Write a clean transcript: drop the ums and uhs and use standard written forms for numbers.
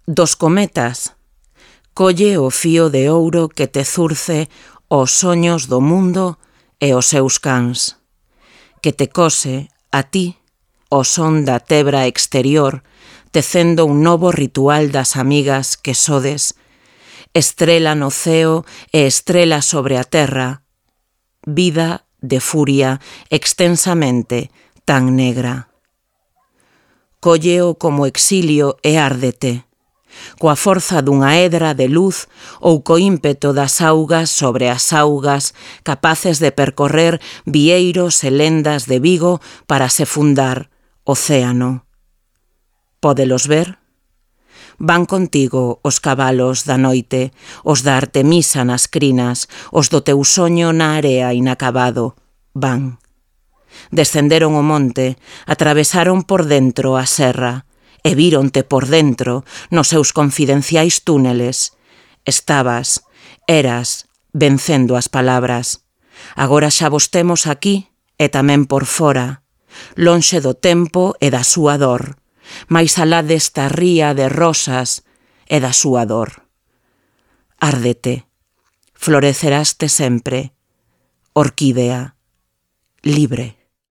Dos cometas, colle o fío de ouro que te zurce os soños do mundo e os seus cans, que te cose a ti o son da tebra exterior, tecendo un novo ritual das amigas que sodes, estrela no ceo e estrela sobre a terra, vida de furia extensamente tan negra. Colleo como exilio e árdete, coa forza dunha hedra de luz ou co ímpeto das augas sobre as augas capaces de percorrer vieiros e lendas de Vigo para se fundar océano. Pódelos ver? Van contigo os cabalos da noite, os da Artemisa nas crinas, os do teu soño na area inacabado. Van. Descenderon o monte, atravesaron por dentro a serra, e víronte por dentro nos seus confidenciais túneles. Estabas, eras, vencendo as palabras. Agora xa vos temos aquí e tamén por fora, lonxe do tempo e da súa dor, máis alá desta ría de rosas e da súa dor. Árdete, floreceraste sempre, orquídea, libre.